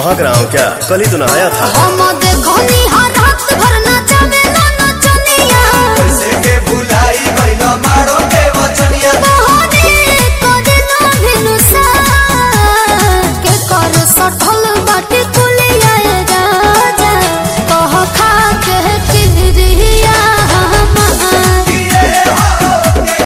महक रहा हूँ क्या? कल ही तो नहाया था। हम देखो निहार रात भर नाचने ना नचनिया कैसे के भुलाई गइलो मारो के वचनिया बहनी को दिल भिनुसा के कर सठल बाटे